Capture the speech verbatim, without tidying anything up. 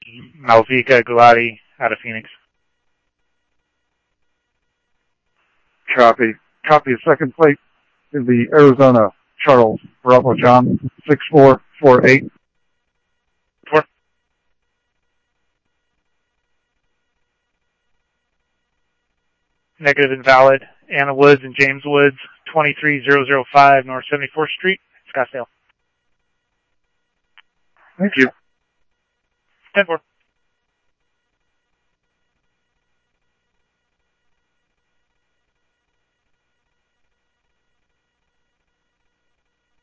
Malvika Gulati out of Phoenix. Copy. Copy. Second plate in the Arizona Charles Bravo John six four four eight. Four. Negative invalid. Anna Woods and James Woods, twenty-three thousand five North seventy-fourth Street, Scottsdale. Thank you. ten four.